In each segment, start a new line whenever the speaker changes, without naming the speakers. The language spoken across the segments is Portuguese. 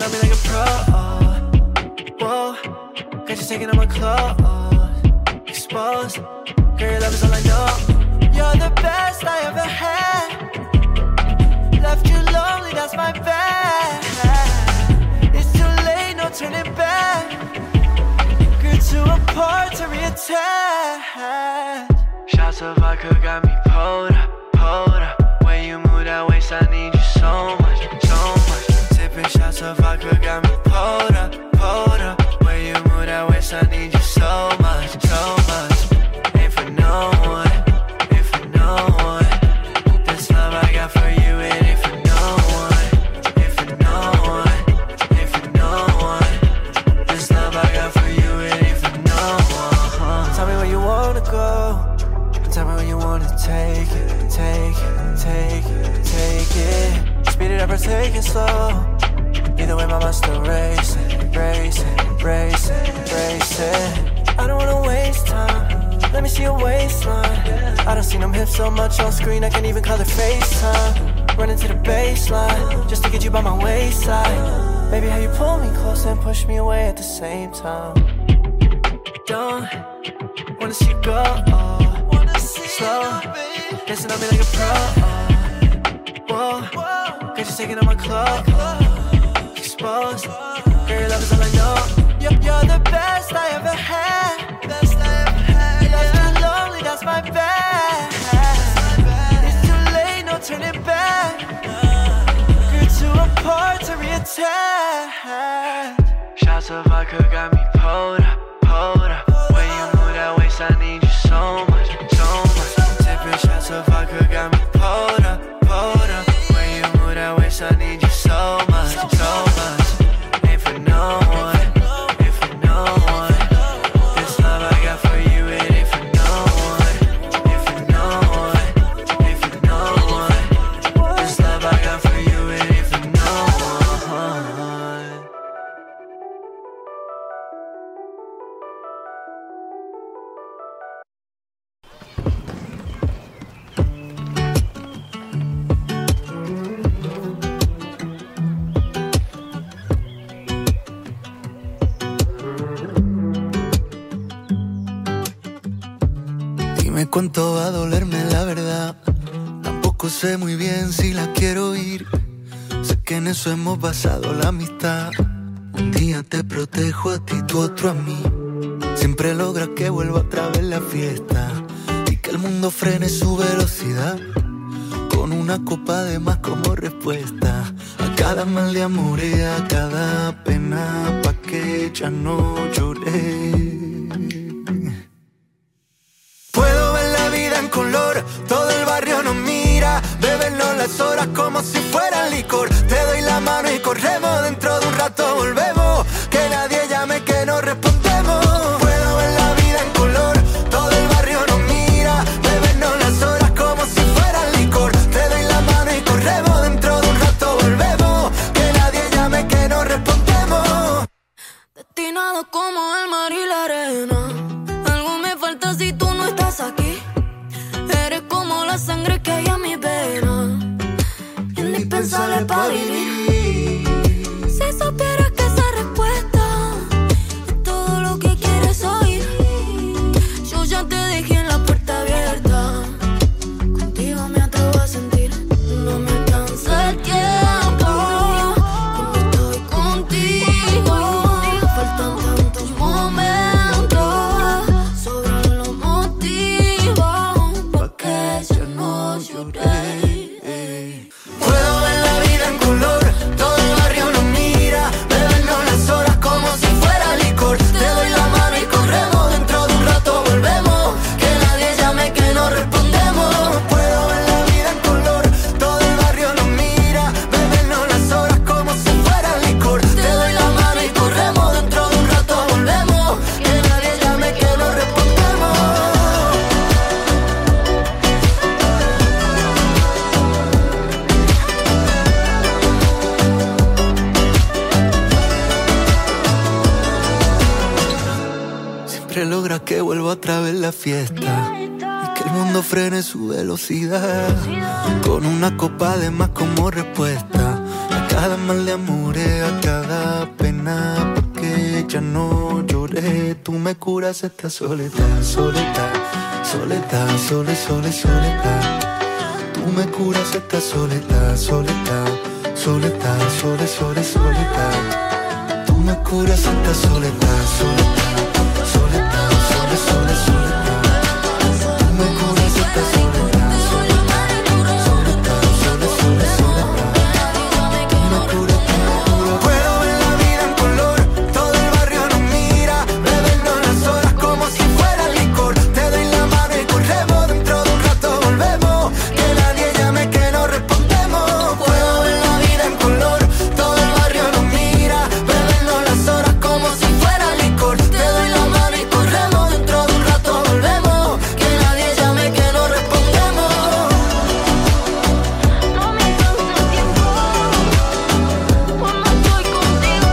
on me like a pro. Whoa, got you taking on my clothes. Exposed, girl, your love is all I know. You're the best I ever had. Left you lonely, that's my bad. It's too late, no turning back. Grew too apart to reattach. Shots of vodka got me pulled up, pulled up. When you move that waist, I need you so much, so much. Sipping shots of vodka got me pulled up, pulled up. When you move that waist, I need you so much, so much. Ain't for no one, ain't for no one. This love I got for you, it ain't for no one, ain't for no one, ain't for no one. This love I got for you, it ain't for no one. Tell me where you wanna go. Tell me when you wanna take it, take it, take it, take it. Speed it up or take it slow. Either way, my mind's still racing, racing, racing, racing. I don't wanna waste time. Let me see your waistline. I done seen them hips so much on screen, I can't even call it FaceTime. Running to the baseline, just to get you by my wayside. Baby, how you pull me close and push me away at the same time. Don't wanna see you go. Slow, dancing on me like a pro. Whoa, got you taking on my clothes. Exposed, girl, your love is all I know. You're the best I ever had. Best I ever had. Left you lonely, that's my bad. It's too late, no turning back. Grew too apart to reattach. Shots of vodka got me pulled up, pulled up. When you move that waist, I need you so much, so much. Sipping shots of vodka got me pulled up, pulled up. When you move that waist, I need you so much, so much. Ain't for no one, ain't for no one. This love I got for you, it ain't for no one, ain't for no one, ain't for no one. This love I got for you, it ain't for no one.
Dime cuánto va a dolerme la verdad. Tampoco sé muy bien si la quiero ir. Sé que en eso hemos basado la amistad. Un día te protejo a ti, tú otro a mí. Siempre logras que vuelva otra vez la fiesta y que el mundo frene su velocidad. Con una copa de más como respuesta a cada mal de amor y a cada pena, pa' que ya no lloré. Puedo ver la vida en color, todo el barrio nos mira. Bebernos las horas como si fuera licor. Te doy la mano y corremos, dentro de un rato volvemos. Que nadie llame que no respondemos. Puedo ver la vida en color, todo el barrio nos mira. Bebernos las horas como si fuera licor. Te doy la mano y corremos, dentro de un rato volvemos. Que nadie llame que no respondemos.
Destinado como el mar y la arena. Algo me falta si tú no estás aquí. Eres como la sangre que hay en mi vena, indispensable para vivir. Si supieras que esa respuesta es todo lo que quieres oír. Yo ya te dejé en la puerta abierta. Contigo me atrevo a sentir. No me alcanza el tiempo cuando estoy contigo. Faltan tantos momentos, sobran los motivos pa' que yo no lloré.
Puedo ver la vida en color, todo el barrio nos mira. Bebernos las horas como si fuera licor. Te doy la mano y corremos, dentro de un rato volvemos. Que nadie llame que no respondemos. Puedo ver la vida en color, todo el barrio nos mira. Bebernos las horas como si fuera licor. Te doy la mano y corremos, dentro de un rato volvemos. Que nadie llame que no respondemos. Siempre logra que vuelva otra vez la fiesta y que el mundo frene su velocidad. Con una copa de más como respuesta a cada mal de amores, a cada pena, porque ya no lloré. Tú me curas esta soledad, soledad, soledad, soledad. Tú me curas esta soledad, soledad, soledad, soledad. Tú me curas esta soledad, soledad, soledad, soledad. Tú me curas esta soledad, soledad, soledad, soledad. Tú me curas, tú me curas. Puedo ver la vida en color, todo el barrio nos mira, bebiendo las horas como si fuera licor. Te doy la mano y corremos, dentro de un rato volvemos. Que nadie llame, que no respondemos. Puedo ver la vida en color, todo el barrio nos mira, bebiendo las horas como si fuera licor. Te doy la mano y corremos, dentro de un rato volvemos. Que nadie llame, que no respondemos.
No me canso el tiempo cuando estoy contigo.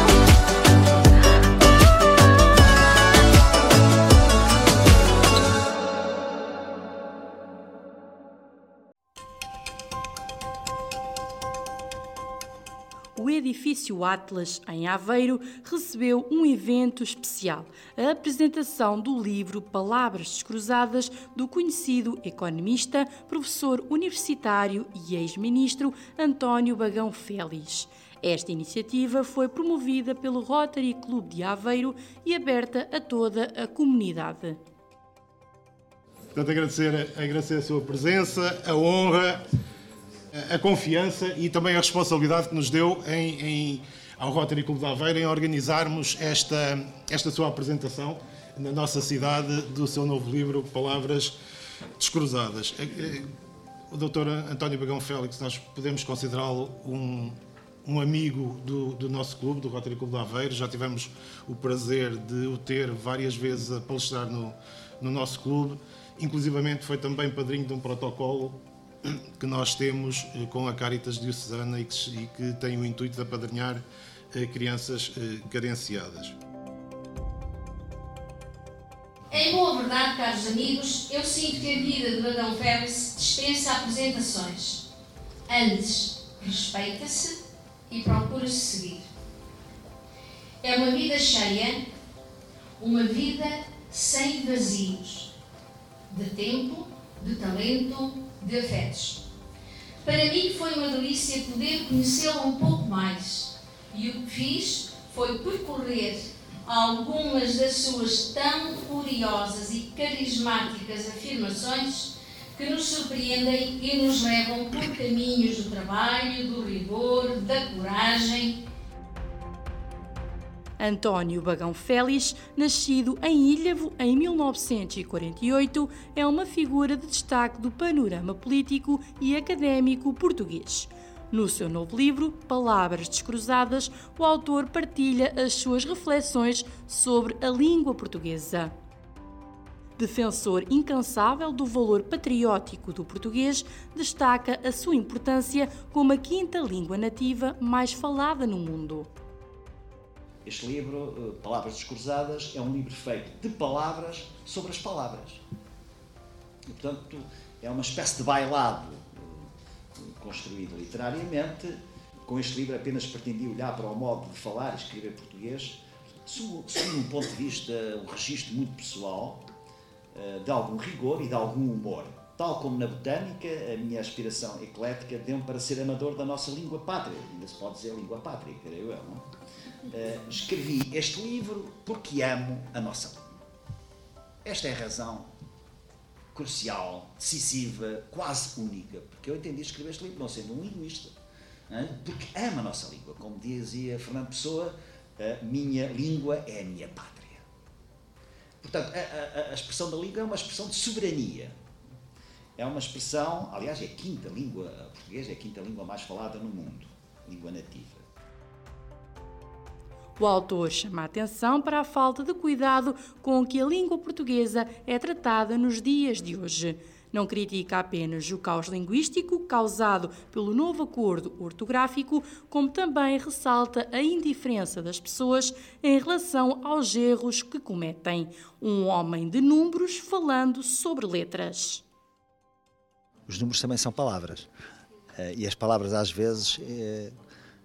O edifício Atlas, em Aveiro, recebeu um evento especial, a apresentação do livro Palavras Descruzadas, do conhecido economista, professor universitário e ex-ministro António Bagão Félix. Esta iniciativa foi promovida pelo Rotary Clube de Aveiro e aberta a toda a comunidade.
Portanto, agradecer a sua presença, a honra, a confiança e também a responsabilidade que nos deu ao Rotary Clube de Aveiro em organizarmos esta sua apresentação na nossa cidade do seu novo livro, Palavras Descruzadas. O Dr. António Bagão Félix, nós podemos considerá-lo um amigo do nosso clube, do Rotary Clube de Aveiro. Já tivemos o prazer de o ter várias vezes a palestrar no nosso clube. Inclusivamente foi também padrinho de um protocolo que nós temos com a Caritas Diocesana e que tem o intuito de apadrinhar crianças carenciadas.
Em boa verdade, caros amigos, eu sinto que a vida de Bagão Félix dispensa apresentações. Antes, respeita-se e procura-se seguir. É uma vida cheia, uma vida sem vazios, de tempo, de talento, de afetos. Para mim foi uma delícia poder conhecê-lo um pouco mais e o que fiz foi percorrer algumas das suas tão curiosas e carismáticas afirmações que nos surpreendem e nos levam por caminhos do trabalho, do rigor, da coragem.
António Bagão Félix, nascido em Ilhavo em 1948, é uma figura de destaque do panorama político e académico português. No seu novo livro, Palavras Descruzadas, o autor partilha as suas reflexões sobre a língua portuguesa. Defensor incansável do valor patriótico do português, destaca a sua importância como a quinta língua nativa mais falada no mundo.
Este livro, Palavras Descruzadas, é um livro feito de palavras sobre as palavras. E, portanto, é uma espécie de bailado construído literariamente. Com este livro apenas pretendi olhar para o modo de falar e escrever português, sob um ponto de vista, um registro muito pessoal, de algum rigor e de algum humor. Tal como na botânica, a minha aspiração eclética deu-me para ser amador da nossa língua pátria. Ainda se pode dizer língua pátria, creio eu, não? Escrevi este livro porque amo a nossa língua. Esta é a razão crucial, decisiva, quase única, porque eu entendi escrever este livro não sendo um linguista, porque amo a nossa língua. Como dizia Fernando Pessoa, a minha língua é a minha pátria. Portanto, a expressão da língua é uma expressão de soberania. É uma expressão, aliás, é a quinta língua, a portuguesa é a quinta língua mais falada no mundo, língua nativa.
O autor chama a atenção para a falta de cuidado com que a língua portuguesa é tratada nos dias de hoje. Não critica apenas o caos linguístico causado pelo novo acordo ortográfico, como também ressalta a indiferença das pessoas em relação aos erros que cometem. Um homem de números falando sobre letras.
Os números também são palavras. E as palavras, às vezes,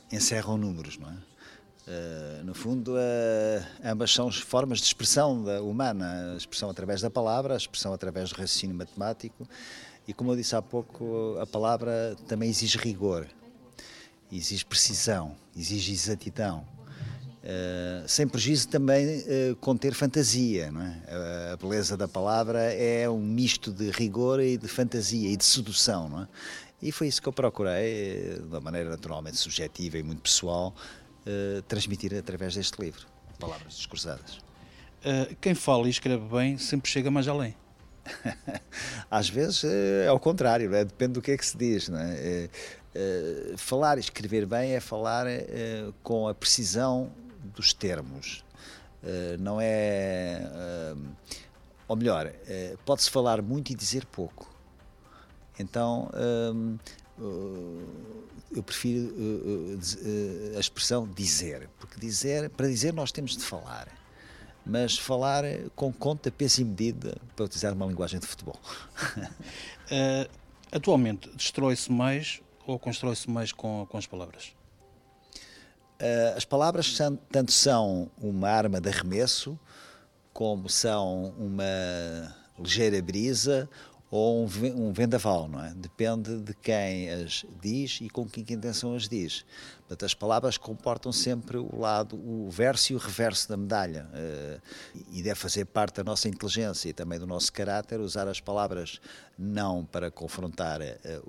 encerram números, não é? No fundo, ambas são formas de expressão humana, a expressão através da palavra, a expressão através do raciocínio matemático, e como eu disse há pouco, a palavra também exige rigor, exige precisão, exige exatidão, sem prejuízo também conter fantasia, não é? A beleza da palavra é um misto de rigor e de fantasia e de sedução, não é? E foi isso que eu procurei, de uma maneira naturalmente subjetiva e muito pessoal, transmitir através deste livro, Palavras Descruzadas.
Quem fala e escreve bem sempre chega mais além.
Às vezes é ao contrário, não é? Depende do que é que se diz, não é? Falar e escrever bem é falar com a precisão dos termos, não é... ou melhor, pode-se falar muito e dizer pouco. Então, eu prefiro a expressão dizer, porque para dizer nós temos de falar, mas falar com conta, peso e medida, para utilizar uma linguagem de futebol.
Atualmente, destrói-se mais ou constrói-se mais com as palavras?
As palavras tanto são uma arma de arremesso, como são uma ligeira brisa ou um vendaval, não é? Depende de quem as diz e com que intenção as diz. Portanto, as palavras comportam sempre o verso e o reverso da medalha, e deve fazer parte da nossa inteligência e também do nosso caráter usar as palavras não para confrontar,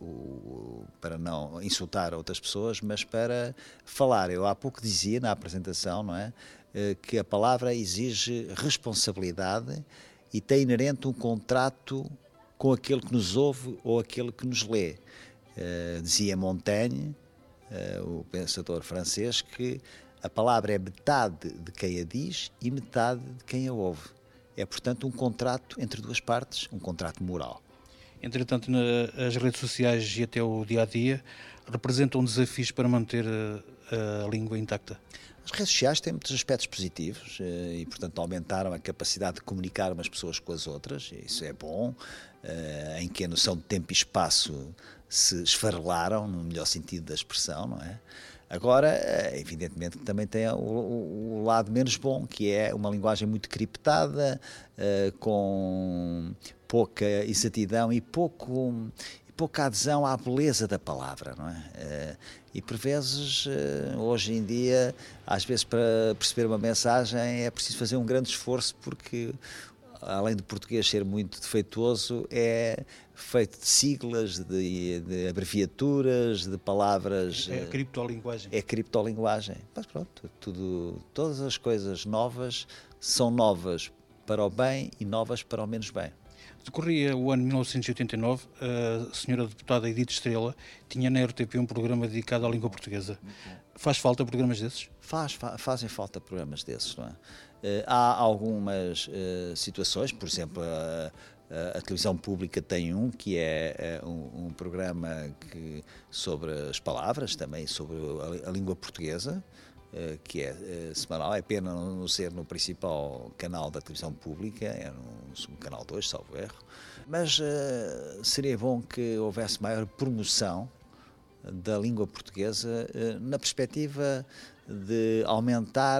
para não insultar outras pessoas, mas para falar. Eu há pouco dizia na apresentação, não é, que a palavra exige responsabilidade e tem inerente um contrato com aquele que nos ouve ou aquele que nos lê. Dizia Montaigne, o pensador francês, que a palavra é metade de quem a diz e metade de quem a ouve. É, portanto, um contrato entre duas partes, um contrato moral.
Entretanto, as redes sociais e até o dia-a-dia representam desafios para manter a língua intacta.
As redes sociais têm muitos aspectos positivos e, portanto, aumentaram a capacidade de comunicar umas pessoas com as outras, isso é bom, em que a noção de tempo e espaço se esfarelaram, no melhor sentido da expressão, não é? Agora, evidentemente, que também tem o lado menos bom, que é uma linguagem muito criptada, com pouca exatidão e pouca adesão à beleza da palavra, não é? E por vezes, hoje em dia, às vezes para perceber uma mensagem é preciso fazer um grande esforço, porque além do português ser muito defeituoso, é feito de siglas, de abreviaturas, de palavras...
É a criptolinguagem.
É a criptolinguagem. Mas pronto, todas as coisas novas são novas para o bem e novas para o menos bem.
Decorria o ano 1989, a senhora deputada Edith Estrela tinha na RTP um programa dedicado à língua portuguesa. Faz falta programas desses?
Fazem falta programas desses, não é? Há algumas situações, por exemplo, a televisão pública tem que é um programa sobre as palavras, também sobre a língua portuguesa, que é semanal. É pena não ser no principal canal da televisão pública, é no canal 2, salvo erro, mas seria bom que houvesse maior promoção da língua portuguesa na perspectiva de aumentar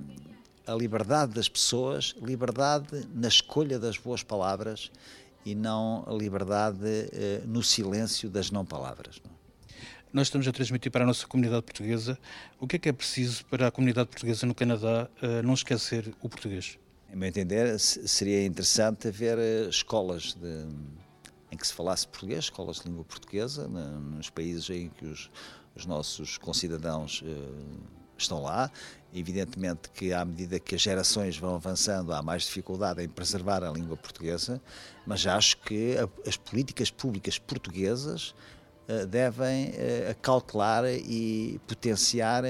a liberdade das pessoas, liberdade na escolha das boas palavras e não a liberdade no silêncio das não palavras.
Nós estamos a transmitir para a nossa comunidade portuguesa. O que é preciso para a comunidade portuguesa no Canadá não esquecer o português?
Em meu entender, seria interessante haver escolas em que se falasse português, escolas de língua portuguesa, nos países em que os nossos concidadãos estão lá. Evidentemente que à medida que as gerações vão avançando há mais dificuldade em preservar a língua portuguesa, mas acho que as políticas públicas portuguesas devem acautelar e potenciar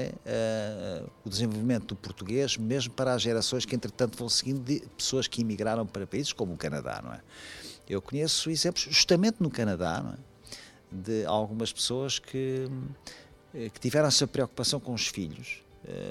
o desenvolvimento do português, mesmo para as gerações que entretanto vão seguindo, de pessoas que emigraram para países como o Canadá, não é? Eu conheço exemplos justamente no Canadá, não é? De algumas pessoas que tiveram essa preocupação com os filhos,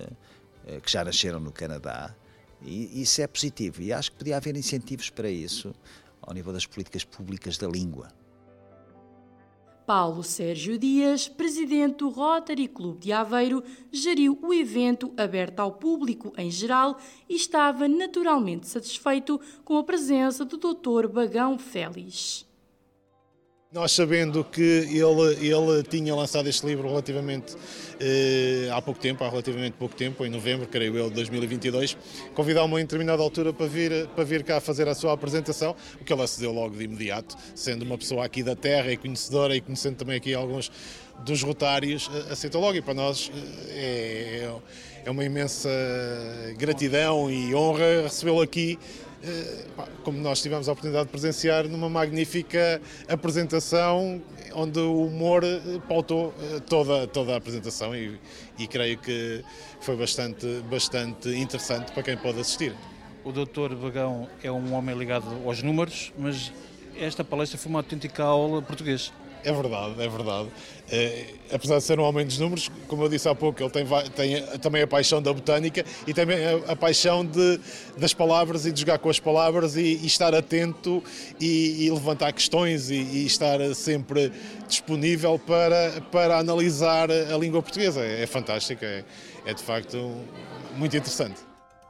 que já nasceram no Canadá, e isso é positivo, e acho que podia haver incentivos para isso ao nível das políticas públicas da língua.
Paulo Sérgio Dias, presidente do Rotary Clube de Aveiro, geriu o evento aberto ao público em geral e estava naturalmente satisfeito com a presença do Dr. Bagão Félix.
Nós, sabendo que ele tinha lançado este livro relativamente há relativamente pouco tempo, em novembro, creio eu, de 2022, convidá-lo em determinada altura para vir cá fazer a sua apresentação, o que ele acedeu logo de imediato, sendo uma pessoa aqui da terra e conhecedora e conhecendo também aqui alguns dos rotários, aceitou logo, e para nós é uma imensa gratidão e honra recebê-lo aqui, como nós tivemos a oportunidade de presenciar numa magnífica apresentação onde o humor pautou toda a apresentação e creio que foi bastante interessante para quem pode assistir.
O Dr. Bagão é um homem ligado aos números, mas esta palestra foi uma autêntica aula de português.
É verdade. Apesar de ser um homem dos números, como eu disse há pouco, ele tem também a paixão da botânica e também a paixão das palavras e de jogar com as palavras e estar atento e levantar questões e estar sempre disponível para analisar a língua portuguesa. É fantástico, é de facto muito interessante.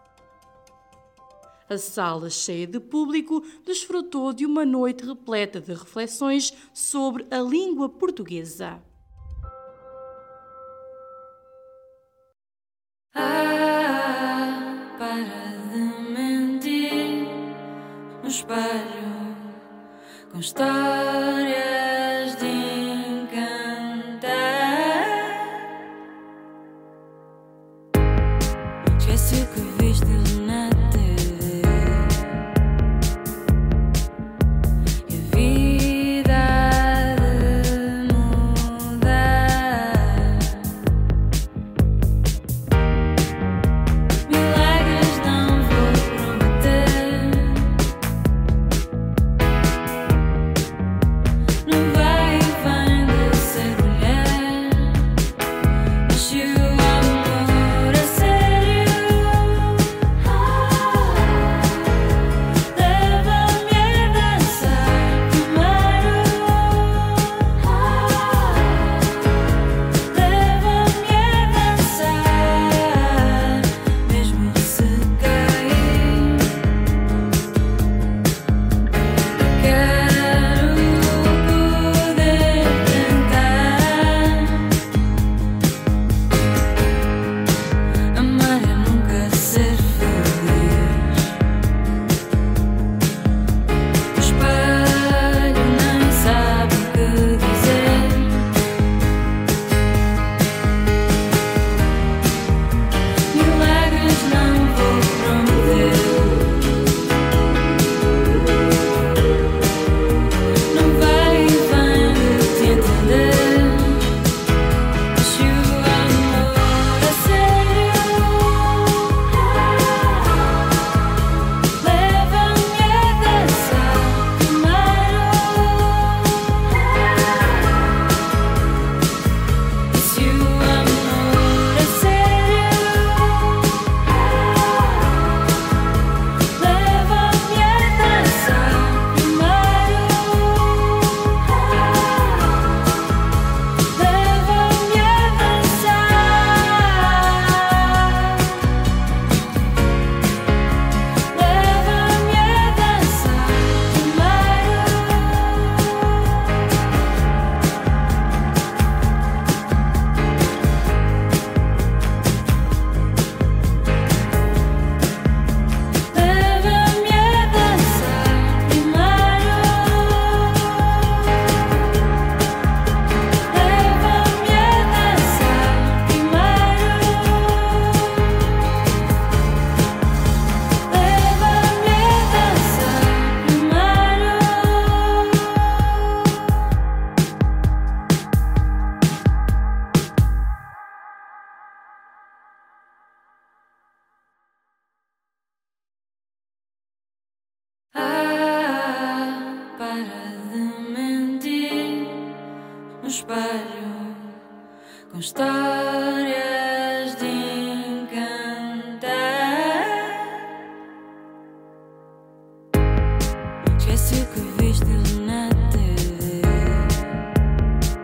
A sala, cheia de público, desfrutou de uma noite repleta de reflexões sobre a língua portuguesa.
Para de mentir no espelho com histórias de encantar. Esquece o que viste na TV e a vida há de mudar. Milagres não vou prometer, não vai e vem de ser mulher, mas se o amor é sério, leva-me a dançar primeiro, leva-me a dançar, mesmo se cair. Quero poder tentar. Amar é nunca ser feliz. O espelho nem sabe o que dizer. Milagres não vou prometer, não vai e vem de te entender. Mas se o amor é sério, leva-me a dançar primeiro. E se o amor é sério, leva-me a dançar primeiro, leva-me a dançar, leva-me a dançar primeiro, leva-me a dançar primeiro, leva-me a dançar primeiro. Para de mentir no espelho com histórias de encantar. Esquece o que viste na TV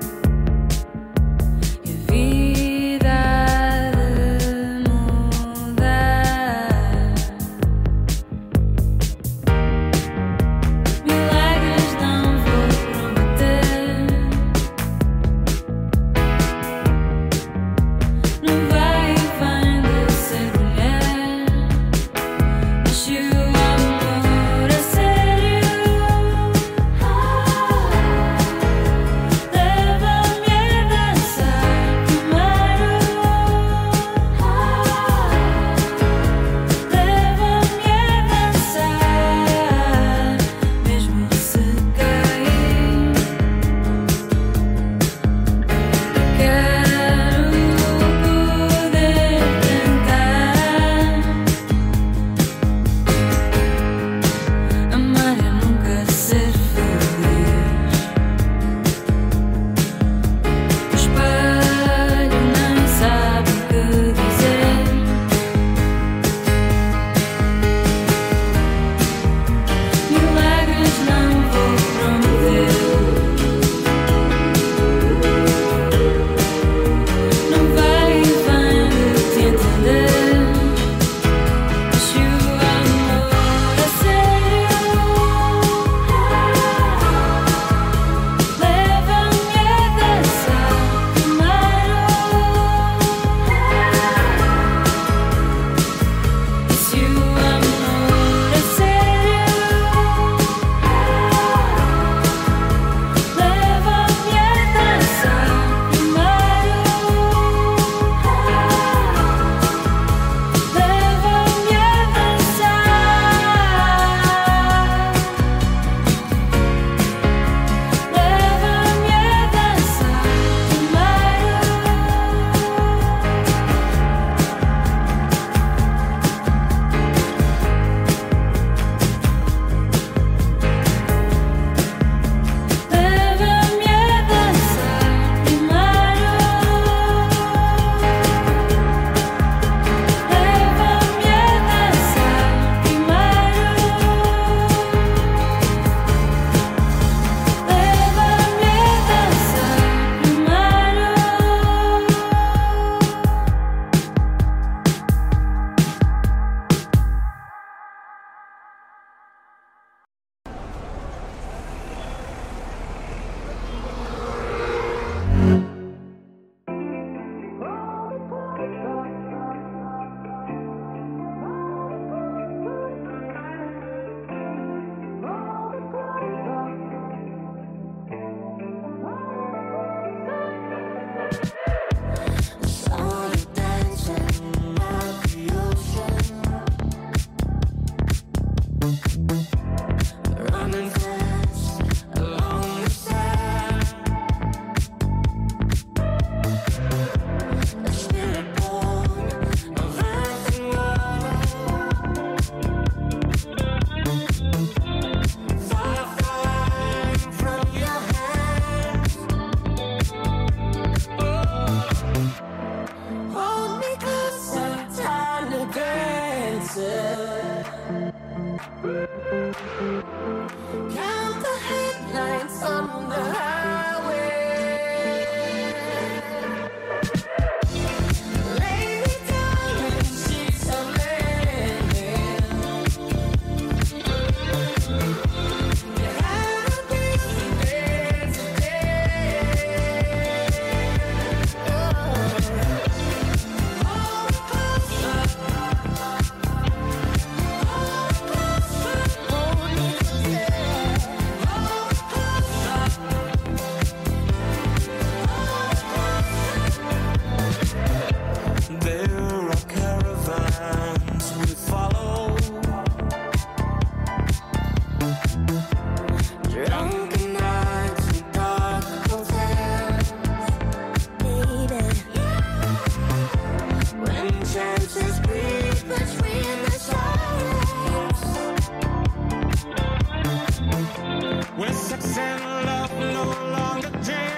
pretend love no longer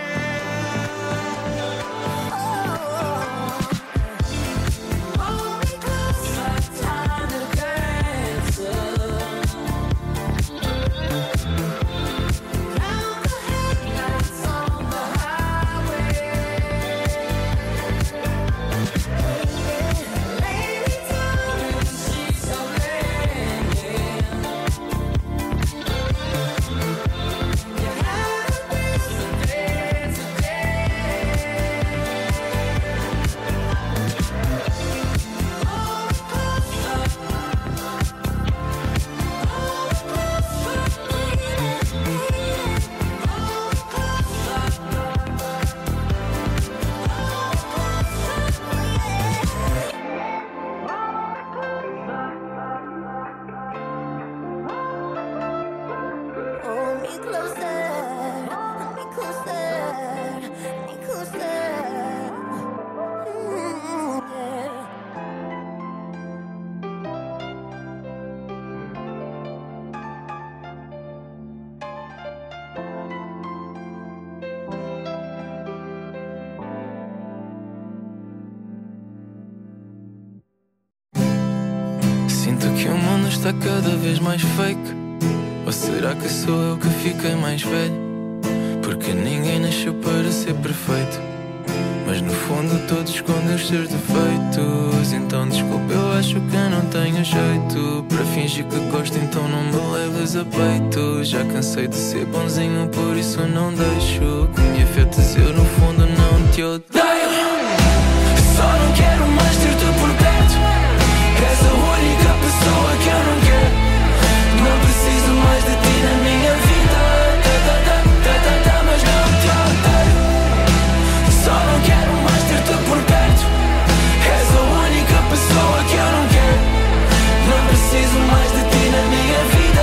hold me closer, time to dance. Count the headlights on the highway. Lady time, she's so late. You had a busy day today. Hold me closer, hold me closer, hold me closer, hold me closer. Yeah.
Sinto que o mundo está cada vez mais fake. Ou será que sou eu que fiquei mais velho? Porque ninguém nasceu para ser perfeito, mas no fundo todos escondem os seus defeitos. Então desculpa, eu acho que eu não tenho jeito para fingir que gosto, então não me leves a peito. Já cansei de ser bonzinho, por isso não deixo que me afetes, eu no fundo não te odeio. Só não quero mais ter-te por perto. És a única pessoa que eu não quero. Não preciso mais de ti na minha vida. Mas não te odeio. Só não quero mais ter-te por perto. És a única pessoa que eu não quero. Não preciso mais de ti na minha vida.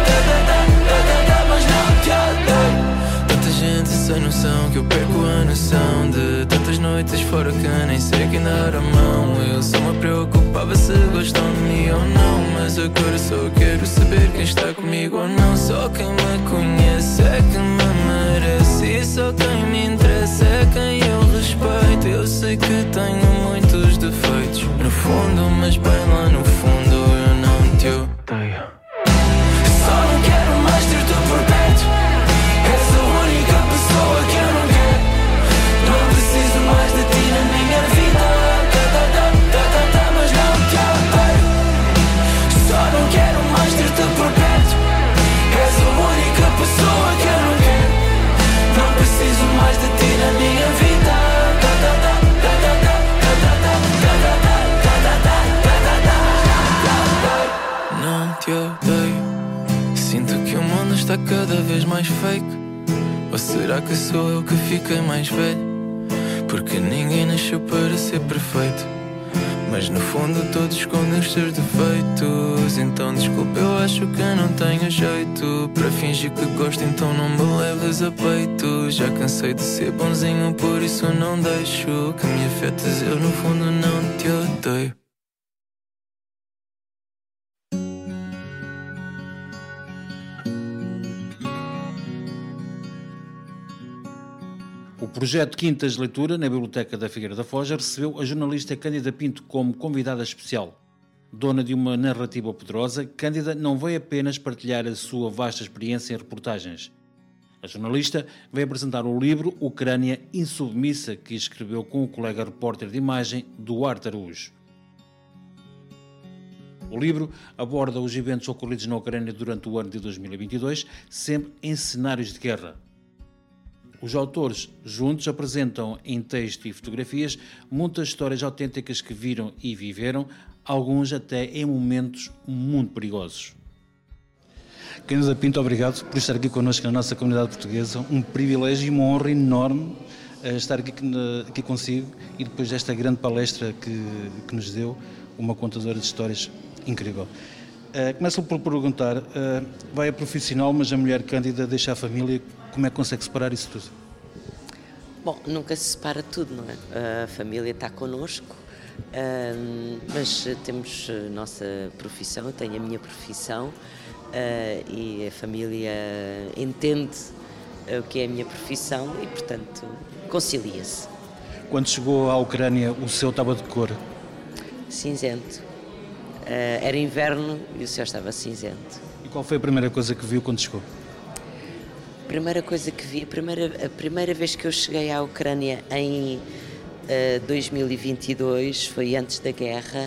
Mas não te odeio. Tanta gente sem noção que eu perco a noção de tantas noites fora que nem sei quem dar a mão. Eu só me preocupava se gostam de mim ou não, mas agora só quero saber quem está comigo ou não. Só quem me conhece é que me merece, e só quem me interessa é quem eu respeito. Eu sei que tenho muitos defeitos no fundo, mas bem lá no fundo eu não te odeio. Só não quero mais ter-te por perto. És a única pessoa que eu não quero. Não preciso mais de ti na minha vida. Mas não te odeio. Só não quero mais ter-te por perto. És a única pessoa que eu não quero. Não preciso mais de ti na minha vida. Não te odeio. Sinto que o mundo está cada vez mais fake. Ou será que sou eu que fiquei mais velho? Porque ninguém nasceu para ser perfeito, mas no fundo todos escondem os seus defeitos. Então desculpa, eu acho que não tenho jeito para fingir que gosto, então não me leves a peito. Já cansei de ser bonzinho, por isso não deixo que me afetes, eu no fundo não te odeio.
O projeto Quintas de Leitura, na Biblioteca da Figueira da Foz, recebeu a jornalista Cândida Pinto como convidada especial. Dona de uma narrativa poderosa, Cândida não veio apenas partilhar a sua vasta experiência em reportagens. A jornalista veio apresentar o livro Ucrânia Insubmissa, que escreveu com o colega repórter de imagem Duarte Araújo. O livro aborda os eventos ocorridos na Ucrânia durante o ano de 2022, sempre em cenários de guerra. Os autores juntos apresentam em texto e fotografias muitas histórias autênticas que viram e viveram, alguns até em momentos muito perigosos. Cândida Pinto, obrigado por estar aqui connosco na nossa comunidade portuguesa. Um privilégio e uma honra enorme estar aqui consigo e depois desta grande palestra que nos deu, uma contadora de histórias incrível. Começo por perguntar, vai a profissional, mas a mulher Cândida deixa a família, como é que consegue separar isso tudo?
Bom, nunca se separa tudo, não é? A família está connosco, mas temos a nossa profissão, eu tenho a minha profissão e a família entende o que é a minha profissão e, portanto, concilia-se.
Quando chegou à Ucrânia, o céu estava de cor?
Cinzento. Era inverno e o céu estava cinzento.
E qual foi a primeira coisa que viu quando chegou?
A primeira coisa que vi, a primeira vez que eu cheguei à Ucrânia em 2022 foi antes da guerra.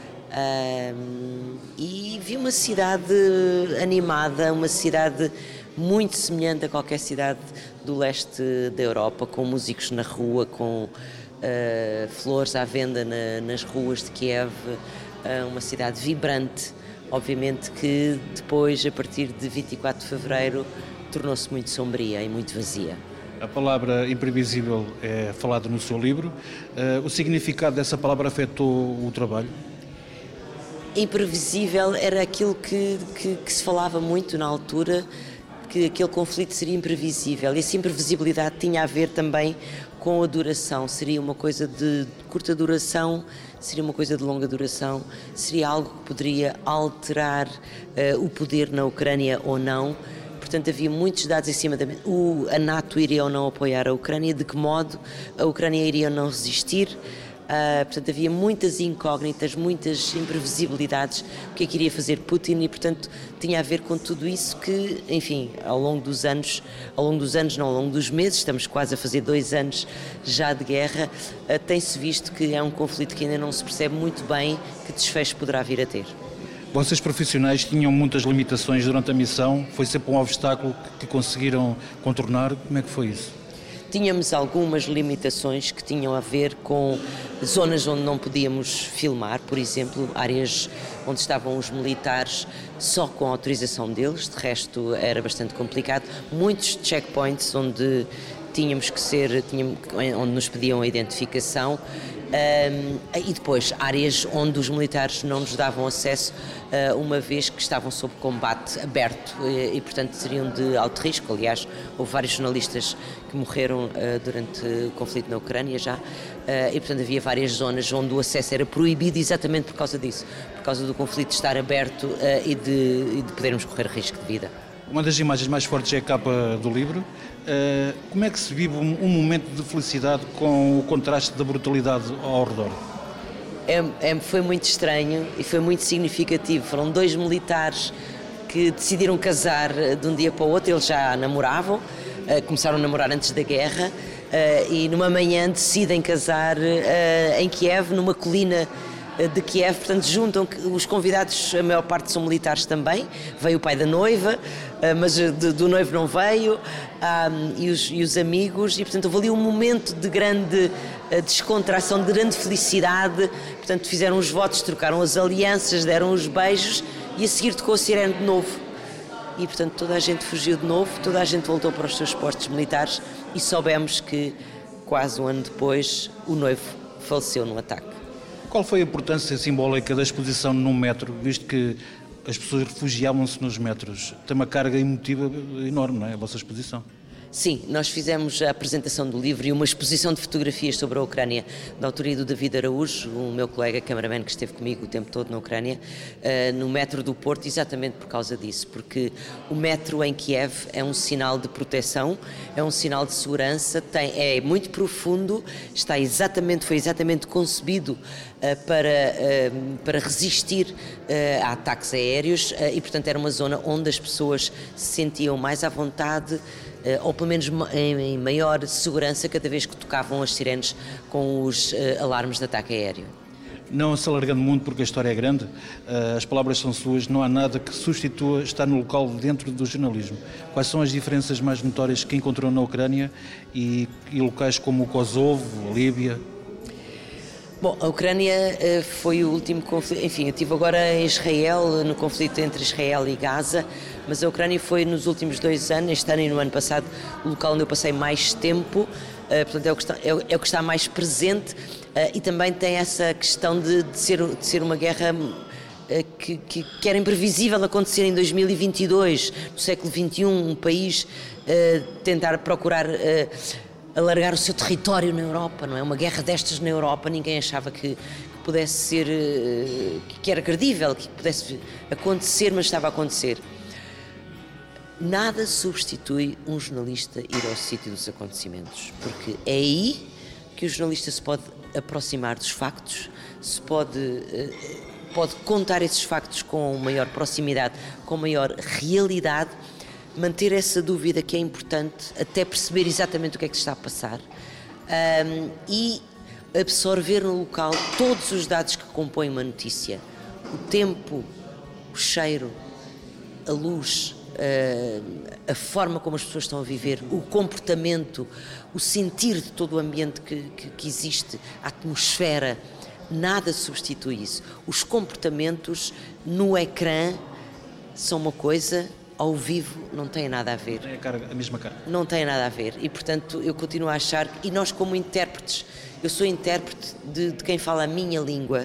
E vi uma cidade animada, uma cidade muito semelhante a qualquer cidade do leste da Europa, com músicos na rua, com flores à venda nas ruas de Kiev, uma cidade vibrante, obviamente que depois, a partir de 24 de fevereiro, tornou-se muito sombria e muito vazia.
A palavra imprevisível é falada no seu livro. O significado dessa palavra afetou o trabalho?
Imprevisível era aquilo que se falava muito na altura, que aquele conflito seria imprevisível. E essa imprevisibilidade tinha a ver também com a duração. Seria uma coisa de curta duração, seria uma coisa de longa duração, seria algo que poderia alterar o poder na Ucrânia ou não. Portanto, havia muitos dados em cima da mesa. A NATO iria ou não apoiar a Ucrânia, de que modo a Ucrânia iria ou não resistir. Portanto, havia muitas incógnitas, muitas imprevisibilidades, o que é que iria fazer Putin e, portanto, tinha a ver com tudo isso que, enfim, ao longo dos meses, estamos quase a fazer 2 anos já de guerra, tem-se visto que é um conflito que ainda não se percebe muito bem que desfecho poderá vir a ter.
Vocês profissionais tinham muitas limitações durante a missão, foi sempre um obstáculo que conseguiram contornar, como é que foi isso?
Tínhamos algumas limitações que tinham a ver com zonas onde não podíamos filmar, por exemplo, áreas onde estavam os militares só com a autorização deles, de resto era bastante complicado. Muitos checkpoints onde onde nos pediam a identificação, e depois áreas onde os militares não nos davam acesso, uma vez que estavam sob combate aberto e portanto seriam de alto risco. Aliás, houve vários jornalistas que morreram durante o conflito na Ucrânia já, e portanto havia várias zonas onde o acesso era proibido exatamente por causa disso, por causa do conflito estar aberto e de podermos correr risco de vida.
Uma das imagens mais fortes é a capa do livro. Como é que se vive um momento de felicidade com o contraste da brutalidade ao redor?
Foi muito estranho e foi muito significativo. Foram 2 militares que decidiram casar de um dia para o outro. Eles já namoravam, começaram a namorar antes da guerra, e numa manhã decidem casar em Kiev, numa colina de Kiev. Portanto, juntam os convidados, a maior parte são militares também. Veio o pai da noiva, mas do noivo não veio, e os amigos, e portanto houve ali um momento de grande descontração, de grande felicidade. Portanto, fizeram os votos, trocaram as alianças, deram os beijos e a seguir tocou a sirene de novo. E portanto toda a gente fugiu de novo, toda a gente voltou para os seus postos militares e soubemos que quase um ano depois o noivo faleceu num ataque.
Qual foi a importância simbólica da exposição num metro, visto que as pessoas refugiavam-se nos metros? Tem uma carga emotiva enorme, não é, a vossa exposição?
Sim, nós fizemos a apresentação do livro e uma exposição de fotografias sobre a Ucrânia, da autoria do David Araújo, o meu colega cameraman que esteve comigo o tempo todo na Ucrânia, no metro do Porto, exatamente por causa disso, porque o metro em Kiev é um sinal de proteção, é um sinal de segurança, é muito profundo, foi exatamente concebido para resistir a ataques aéreos, e portanto era uma zona onde as pessoas se sentiam mais à vontade, ou pelo menos em maior segurança cada vez que tocavam as sirenes com os alarmes de ataque aéreo.
Não se alargando muito porque a história é grande, as palavras são suas, não há nada que substitua estar no local dentro do jornalismo. Quais são as diferenças mais notórias que encontrou na Ucrânia e locais como o Kosovo, a Líbia?
Bom, a Ucrânia foi o último conflito, enfim, eu estive agora em Israel, no conflito entre Israel e Gaza, mas a Ucrânia foi nos últimos 2 anos, este ano e no ano passado, o local onde eu passei mais tempo, portanto é o que está mais presente, e também tem essa questão de ser uma guerra que era imprevisível acontecer em 2022, no século XXI, um país tentar procurar alargar o seu território na Europa, não é? Uma guerra destas na Europa, ninguém achava que pudesse ser, que era credível, que pudesse acontecer, mas estava a acontecer. Nada substitui um jornalista ir ao sítio dos acontecimentos, porque é aí que o jornalista se pode aproximar dos factos, se pode contar esses factos com maior proximidade, com maior realidade, manter essa dúvida que é importante, até perceber exatamente o que é que se está a passar, e absorver no local todos os dados que compõem uma notícia. O tempo, o cheiro, a luz, a forma como as pessoas estão a viver, o comportamento, o sentir de todo o ambiente que existe, a atmosfera, nada substitui isso. Os comportamentos no ecrã são uma coisa, ao vivo não tem nada a ver.
É a mesma cara.
Não tem nada a ver e, portanto, eu continuo a achar, e nós como intérpretes, eu sou intérprete de quem fala a minha língua,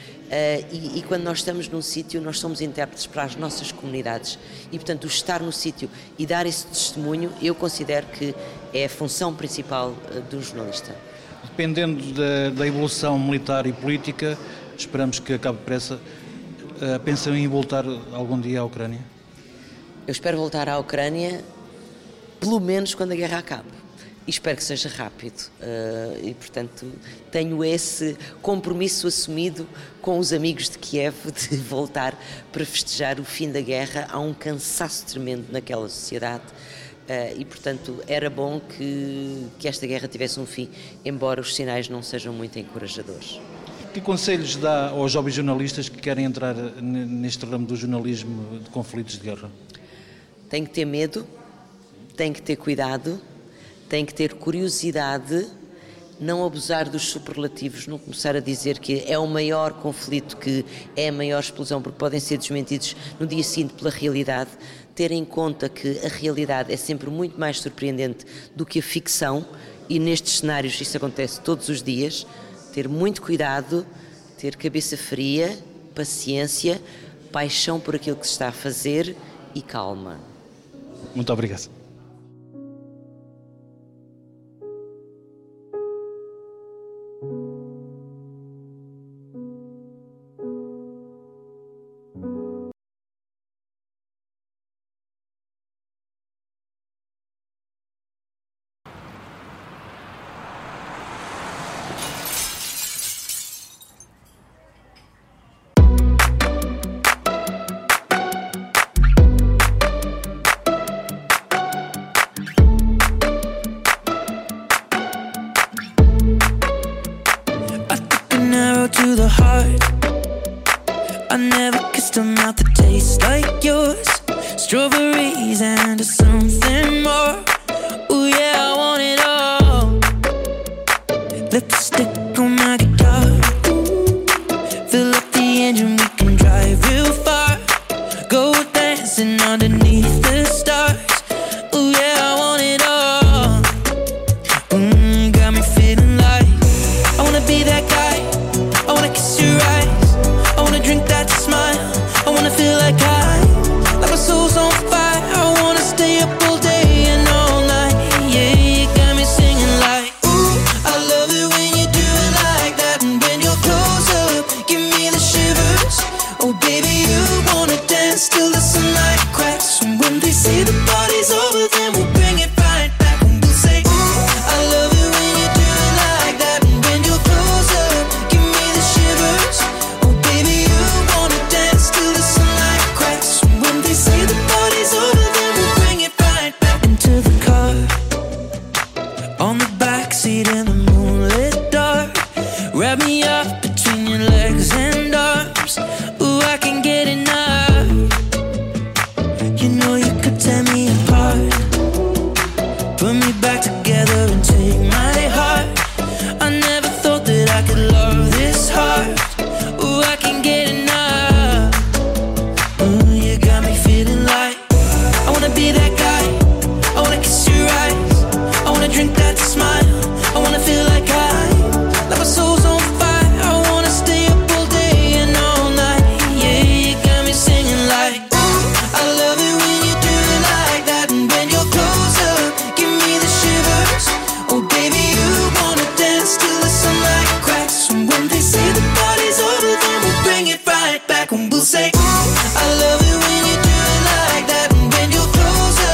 e quando nós estamos num sítio, nós somos intérpretes para as nossas comunidades e, portanto, o estar no sítio e dar esse testemunho, eu considero que é a função principal do jornalista.
Dependendo da evolução militar e política, esperamos que acabe depressa. Pensam em voltar algum dia à Ucrânia?
Eu espero voltar à Ucrânia, pelo menos quando a guerra acabe. E espero que seja rápido. E, portanto, tenho esse compromisso assumido com os amigos de Kiev de voltar para festejar o fim da guerra. Há um cansaço tremendo naquela sociedade. E, portanto, era bom que esta guerra tivesse um fim, embora os sinais não sejam muito encorajadores.
Que conselhos dá aos jovens jornalistas que querem entrar neste ramo do jornalismo de conflitos de guerra?
Tem que ter medo, tem que ter cuidado, tem que ter curiosidade, não abusar dos superlativos, não começar a dizer que é o maior conflito, que é a maior explosão, porque podem ser desmentidos no dia seguinte pela realidade. Ter em conta que a realidade é sempre muito mais surpreendente do que a ficção, e nestes cenários isso acontece todos os dias. Ter muito cuidado, ter cabeça fria, paciência, paixão por aquilo que se está a fazer e calma.
Muito obrigado.
To the heart, I never kissed a mouth that tastes like yours. Strawberries and something more. Oh yeah, I want it all. Lipstick on my guitar. Fill up the engine, we can drive real far. Go dancing underneath the stars. Oh yeah, I want it all. Got me feeling like I wanna be that guy. I wanna kiss your eyes, I wanna drink that smile, I wanna feel like my soul's on fire, I wanna stay up all day and all night, yeah, you got me singing like, ooh, I love it when you do it like that, and when you're close up, give me the shivers, oh baby, you wanna dance till the sunlight cracks, and when they say the party's over, then we'll bring it right back, and we'll say, ooh, I love it when you do it like that, and when you're close up, give me the shivers, oh baby, you wanna dance till the sunlight cracks, and when they say the party's over, then we'll bring it right back into the car, on the backseat in the moonlit dark, wrap me up between your legs and arms, ooh, I can get enough, you know you could tear me apart, put me back together and take my heart, I never thought that I could love this hard, ooh, I can get enough, ooh, you got me feeling like I wanna be that guy, I wanna kiss your eyes, I wanna drink that smile, I wanna feel like my soul's on fire, I wanna stay up all day and all night, yeah, you got me singing like, ooh, I love it when you do it like that, and when you're close up, give me the shivers, oh baby, you wanna dance till the sunlight cracks, and when they say the party's over, then we'll bring it right back, and we'll say, ooh, I love it when you do it like that, and when you're close up,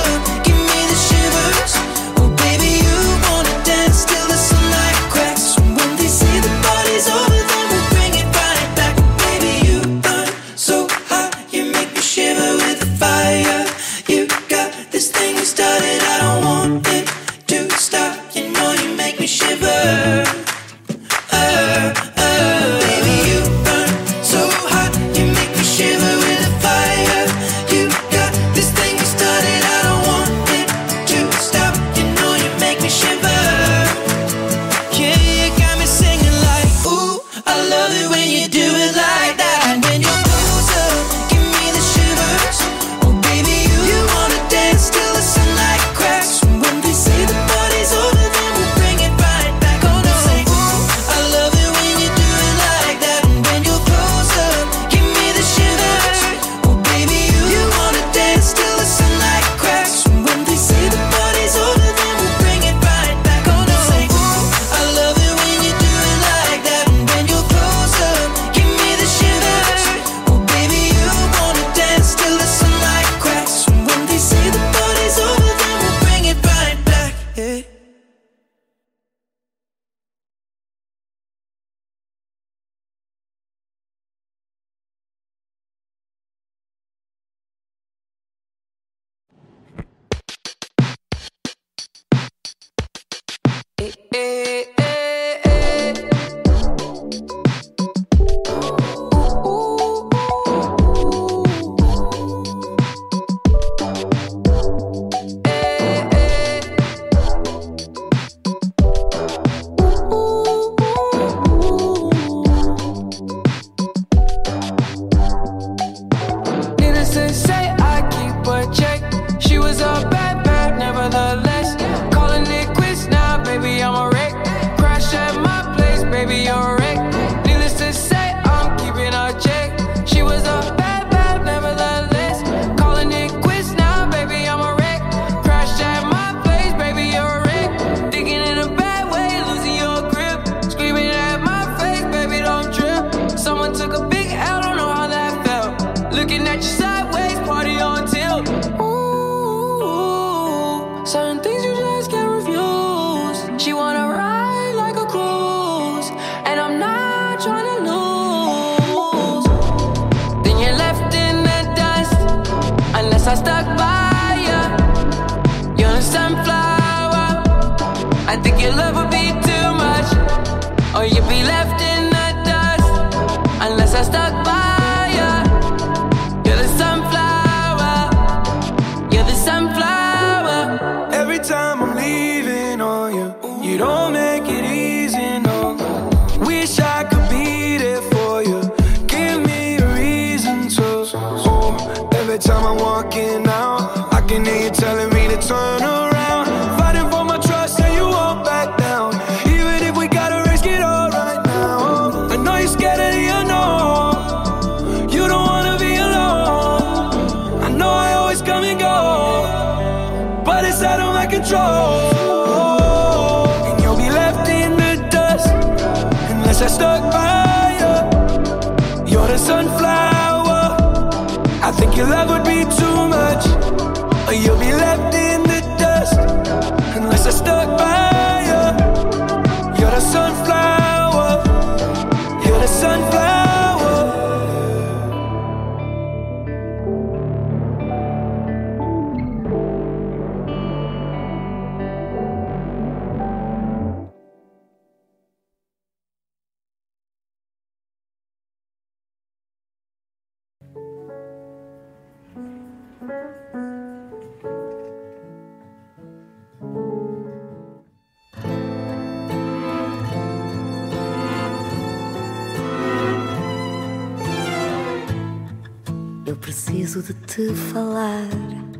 Eu preciso de te falar,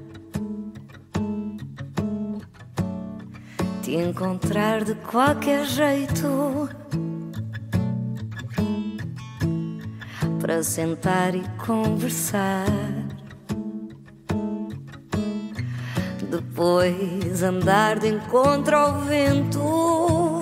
te encontrar de qualquer jeito, para sentar e conversar, depois andar de encontro ao vento.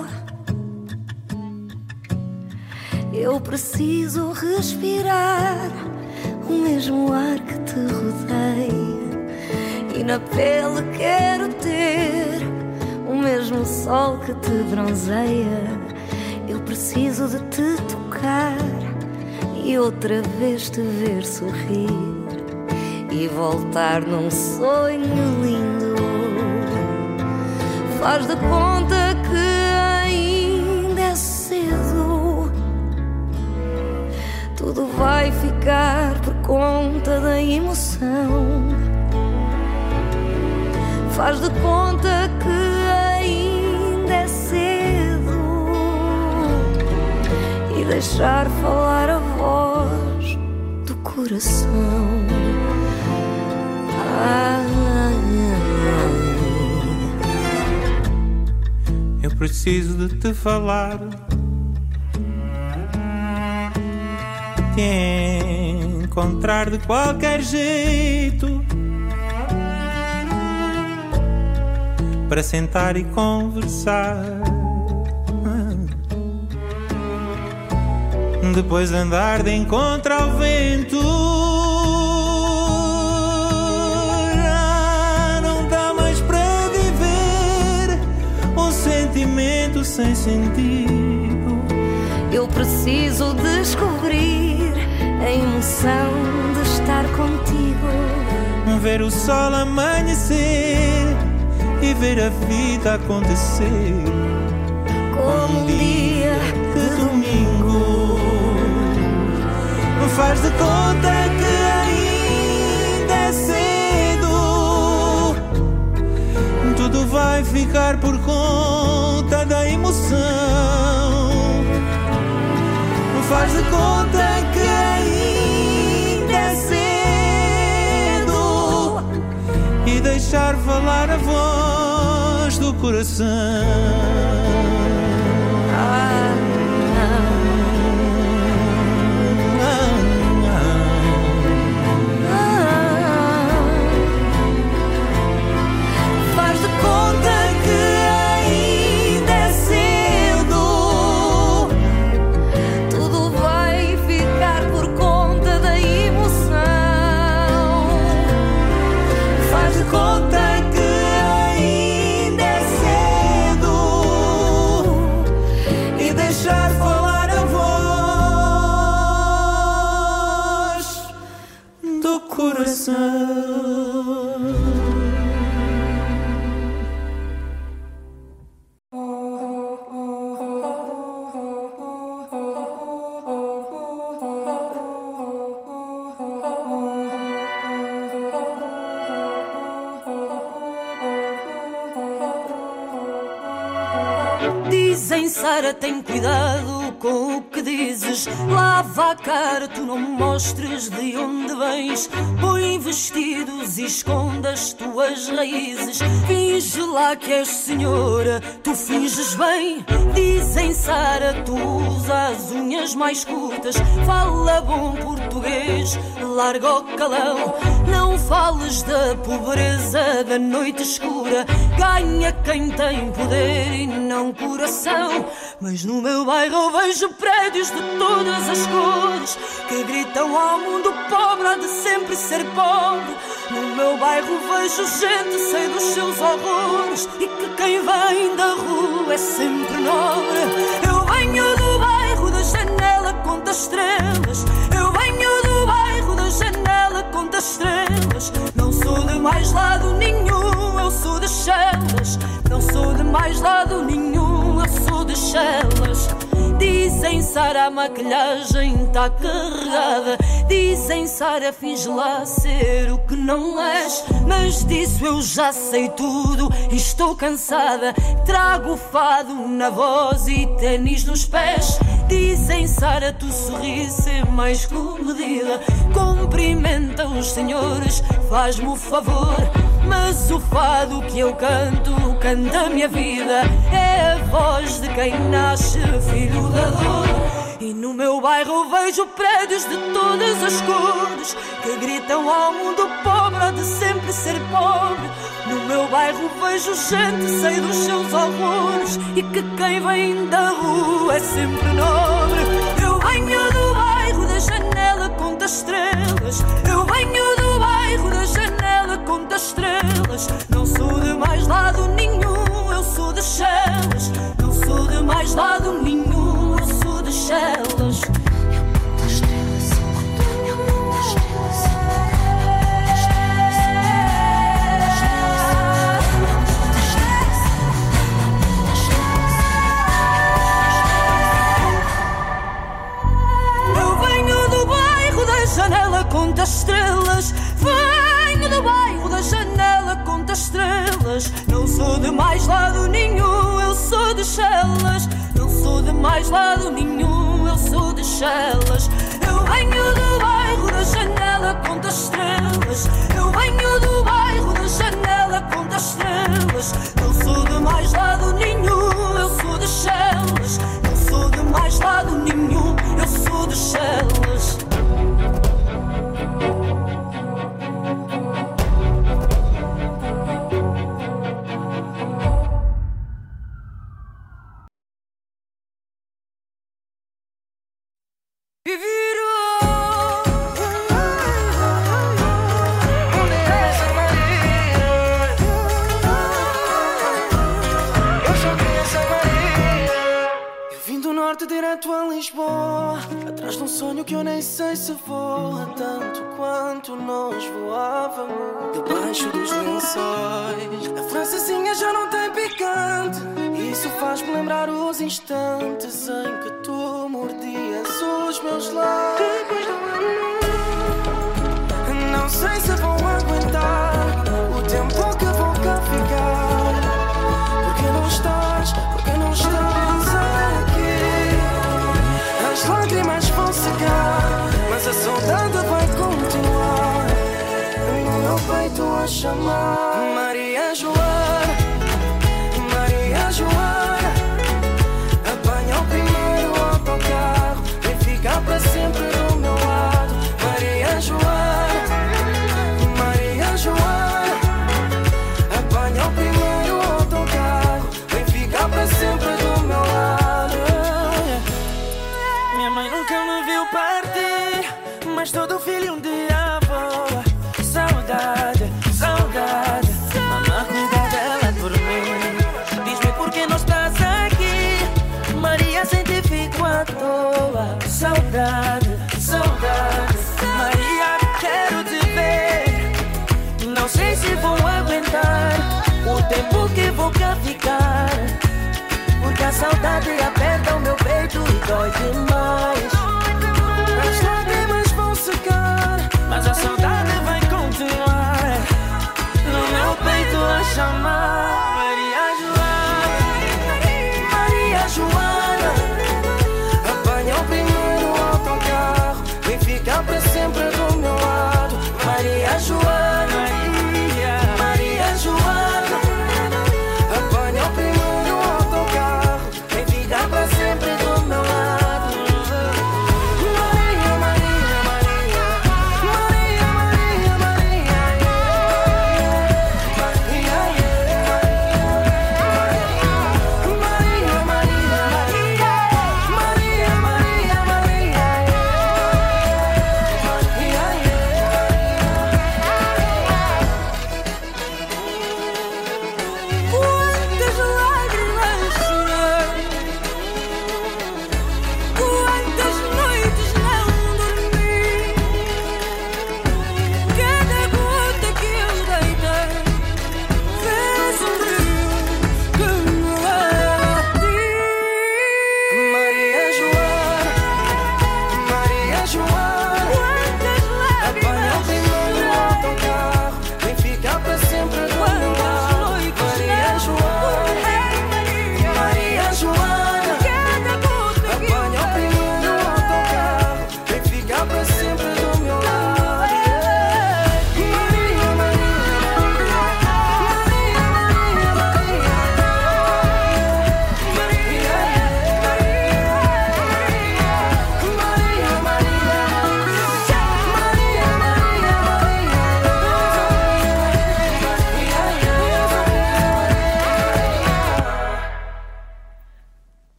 Eu preciso respirar o mesmo ar que te rodeia, e na pele quero ter o mesmo sol que te bronzeia. Eu preciso de te tocar e outra vez te ver sorrir e voltar num sonho lindo. Faz de conta que ainda é cedo, tudo vai ficar por conta da emoção. Faz de conta que ainda é cedo e deixar falar a voz do coração.
Eu preciso de te falar, te encontrar de qualquer jeito, para sentar e conversar, depois andar de encontro ao vento. Não dá mais para viver um sentimento sem sentido.
Eu preciso descobrir a emoção de estar contigo,
ver o sol amanhecer e ver a vida acontecer. como um dia de domingo. Faz de conta que ainda é cedo. Tudo vai ficar por conta da emoção. Faz de conta que ainda é cedo e deixar falar a voz do coração.
Faz de conta que ainda é cedo. Tudo vai ficar por conta da emoção.
Faz de conta que ainda é cedo e deixar falar a voz do coração.
Dizem, Sara, tem cuidado com o que dizes. Lava a cara, tu não mostres de onde vens. Põe vestidos e esconde as tuas raízes. Finge lá que és senhora, tu finges bem. Dizem, Sara, tu usas as unhas mais curtas. Fala bom português, larga o calão. Não fales da pobreza da noite escura. Ganha quem tem poder e não coração. Mas no meu bairro eu vejo prédios de todas as cores que gritam ao mundo pobre, há de sempre ser pobre. No meu bairro vejo gente sem dos seus horrores e que quem vem da rua é sempre nobre. Eu venho do bairro da janela, conta estrelas. Eu venho do bairro da janela, conta estrelas. Não sou de mais lado nenhum, eu sou de Chelas. Não sou de mais lado nenhum, eu sou de Chelas. Dizem, Sara, a maquilhagem tá carregada. Dizem, Sara, finge lá ser o que não és. Mas disso eu já sei tudo e estou cansada. Trago o fado na voz e ténis nos pés. Dizem, Sara, tu sorris é mais comedida. Cumprimenta os senhores, faz-me o favor. Mas o fado que eu canto, canta a minha vida. É a voz de quem nasce filho da dor. E no meu bairro vejo prédios de todas as cores que gritam ao mundo pobre, há de sempre ser pobre. No meu bairro vejo gente sem dos seus horrores e que quem vem da rua é sempre nobre. Eu venho do bairro da janela, conta estrelas. Eu venho do bairro da janela, conta estrelas. Não sou de mais lado nenhum, eu sou de Chelas. Não sou de mais lado nenhum, eu sou de Chelas. Janela, conta estrelas. Venho do bairro da janela, conta estrelas. Não sou de mais lado nenhum, eu sou de Chelas. Não sou de mais lado nenhum, eu sou de Chelas. Eu venho do bairro da janela, conta estrelas. Eu venho do bairro da janela, conta estrelas. Não sou de mais lado nenhum, eu sou de Chelas. Não sou de mais lado nenhum, eu sou de Chelas.
Direto a Lisboa, atrás de um sonho que eu nem sei se voa tanto quanto nós voávamos debaixo dos lençóis. A francesinha já não tem picante, isso faz-me lembrar o Nos instantes em que tu mordias os meus lábios,